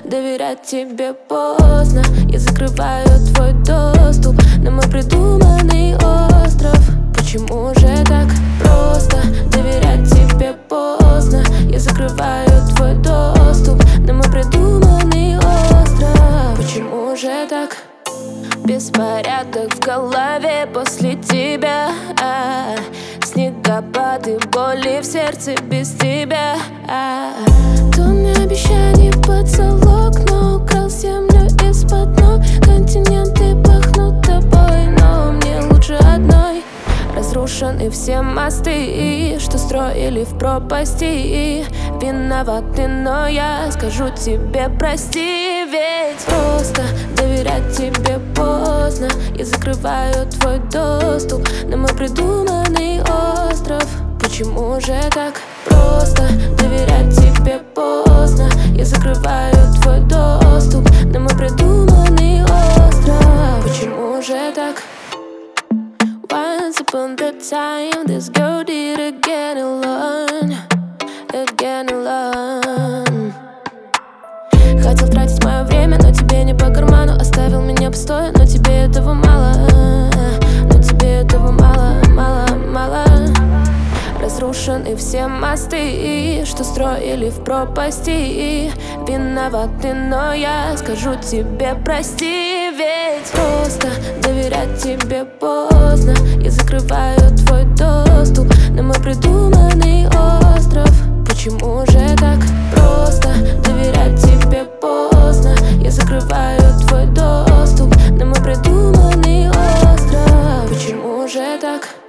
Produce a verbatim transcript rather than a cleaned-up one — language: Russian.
доверять тебе поздно. Я закрываю твой доступ на мой придуманный остров. Почему же так просто доверять тебе поздно? Я закрываю твой доступ на мой придуманный остров. Почему же так? Беспорядок в голове после тебя, а, снегопады, боли в сердце без тебя, а. Тонны обещаний под залог, но украл землю из-под ног. Континенты пахнут тобой, но мне лучше одной. Разрушены все мосты, что строили в пропасти. Виноваты, но я скажу тебе прости. Ведь просто доверять тебе поздно. Я закрываю твой доступ на мой придуманный остров. Почему же так просто доверять тебе поздно? Я закрываю твой доступ на мой придуманный остров. Почему же так? Once upon a time, this girl did again alone, again alone. Хотел тратить мое время, но тебе не по карману. Оставил меня пустое, но тебе этого мало. Но тебе этого мало, мало, мало. Разрушены все мосты, что строили в пропасти. Виноваты, но я скажу тебе прости. Ведь просто доверять тебе поздно. Я закрываю твой доступ на мой придуманный остров. Почему же так просто доверять тебе поздно? Я закрываю твой доступ на мой придуманный остров. Почему же так?